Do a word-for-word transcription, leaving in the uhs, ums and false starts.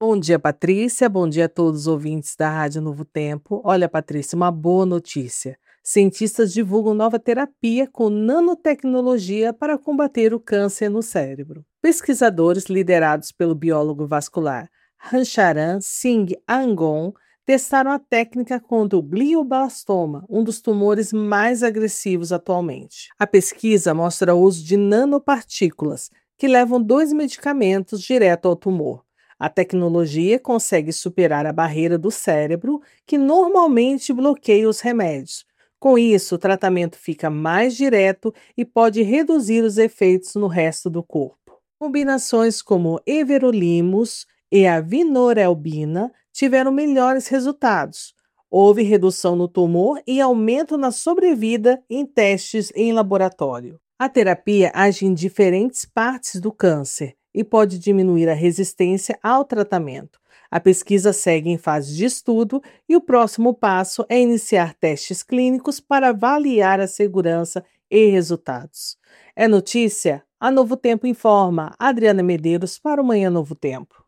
Bom dia, Patrícia. Bom dia a todos os ouvintes da Rádio Novo Tempo. Olha, Patrícia, uma boa notícia. Cientistas divulgam nova terapia com nanotecnologia para combater o câncer no cérebro. Pesquisadores liderados pelo biólogo vascular Rancharan Singh Angon testaram a técnica contra o glioblastoma, um dos tumores mais agressivos atualmente. A pesquisa mostra o uso de nanopartículas, que levam dois medicamentos direto ao tumor. A tecnologia consegue superar a barreira do cérebro, que normalmente bloqueia os remédios. Com isso, o tratamento fica mais direto e pode reduzir os efeitos no resto do corpo. Combinações como everolimus e a vinorelbina tiveram melhores resultados. Houve redução no tumor e aumento na sobrevida em testes em laboratório. A terapia age em diferentes partes do câncer e pode diminuir a resistência ao tratamento. A pesquisa segue em fase de estudo e o próximo passo é iniciar testes clínicos para avaliar a segurança e resultados. É notícia? A Novo Tempo informa. Adriana Medeiros para o Manhã Novo Tempo.